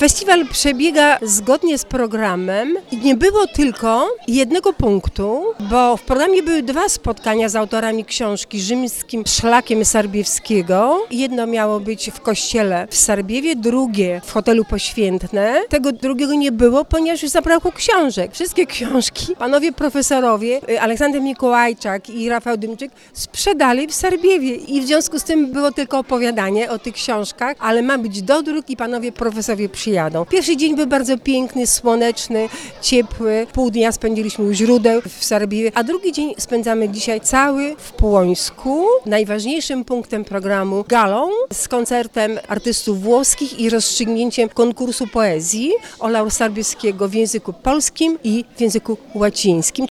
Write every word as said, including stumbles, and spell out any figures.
Festiwal przebiega zgodnie z programem i nie było tylko jednego punktu, bo w programie były dwa spotkania z autorami książki Rzymskim Szlakiem Sarbiewskiego. Jedno miało być w kościele w Sarbiewie, drugie w hotelu Poświętne. Tego drugiego nie było, ponieważ już zabrakło książek. Wszystkie książki panowie profesorowie Aleksander Mikołajczak i Rafał Dymczyk sprzedali w Sarbiewie i w związku z tym było tylko opowiadanie o tych książkach, ale ma być dodruk i panowie profesorowie przyjadą. Pierwszy dzień był bardzo piękny, słoneczny, ciepły. Pół dnia spędziliśmy u źródeł w Sarbiewie, a drugi dzień spędzamy dzisiaj cały w Płońsku. Najważniejszym punktem programu galą z koncertem artystów włoskich i rozstrzygnięciem konkursu poezji Olaus Sarbiewskiego w języku polskim i w języku łacińskim.